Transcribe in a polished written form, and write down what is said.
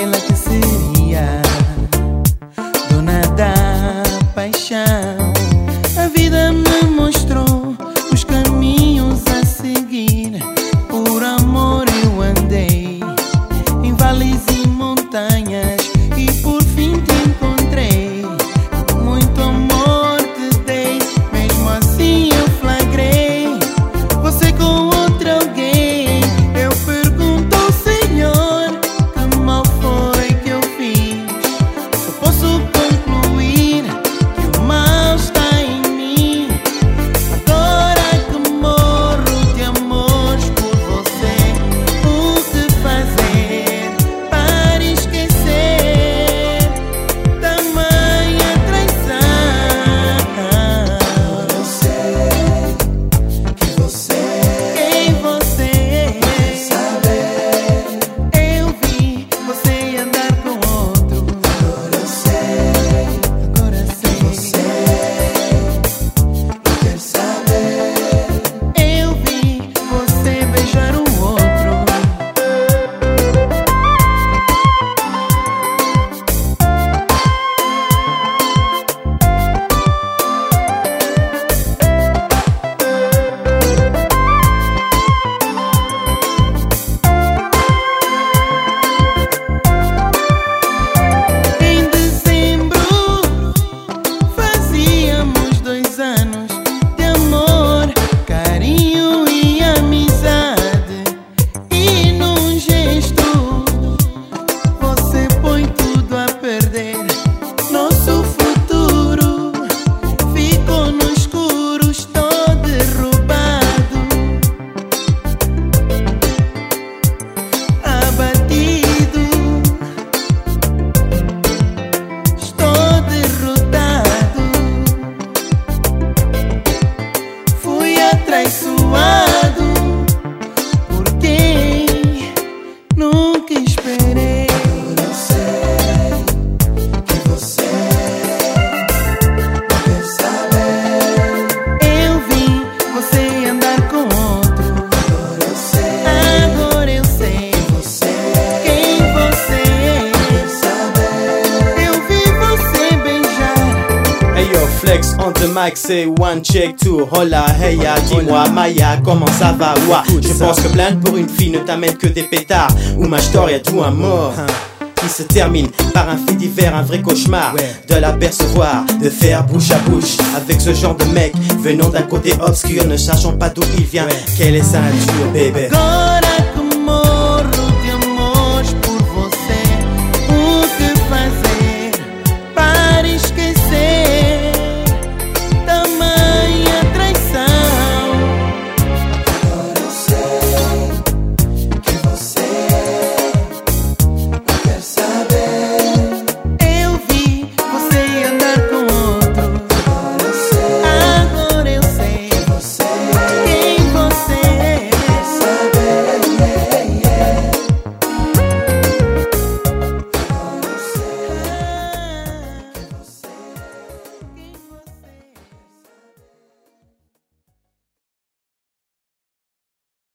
ela que seria dona da paixão. A vida me mostrou os caminhos a seguir. Por amor eu andei em vales e montanhas e por fim te encontrei. Muito amor te dei, mesmo assim eu flagrei você com outro alguém. Eu pergunto ao Senhor, que mal foi que eu fiz? Só posso concluir que o mal está em mim. Agora que morro de amores por você, o que fazer para esquecer tamanha traição? Eu sei que você Quem você quer saber. Eu vi você andar com outro. Agora eu sei Agora sei. você quer saber. Eu vi você beijar o outro. Em dezembro fazíamos 2 anos de amor, carinho e amizade. E num gesto você põe tudo a perder. Nosso futuro ficou no escuro, estou derrubado, abatido, estou derrotado. Fui atraiçoado por quem nunca esperei. Eu sei que você quer saber. Eu vi você andar com outro. Agora eu sei Agora eu sei você quem você é. quer saber. Eu vi você beijar. Hey yo, flex on the mic, say one check two. Hola, hey ya, dis-moi Maya, comment ça va? Ouah, je pense que plainte pour une fille ne t'amène que des pétards. Ou ma story, tout un mort qui se termine par un fait divers, un vrai cauchemar. De l'apercevoir, de faire bouche à bouche avec ce genre de mec venant d'un côté obscur, ne sachant pas d'où il vient, quelle est sa nature, bébé. Agora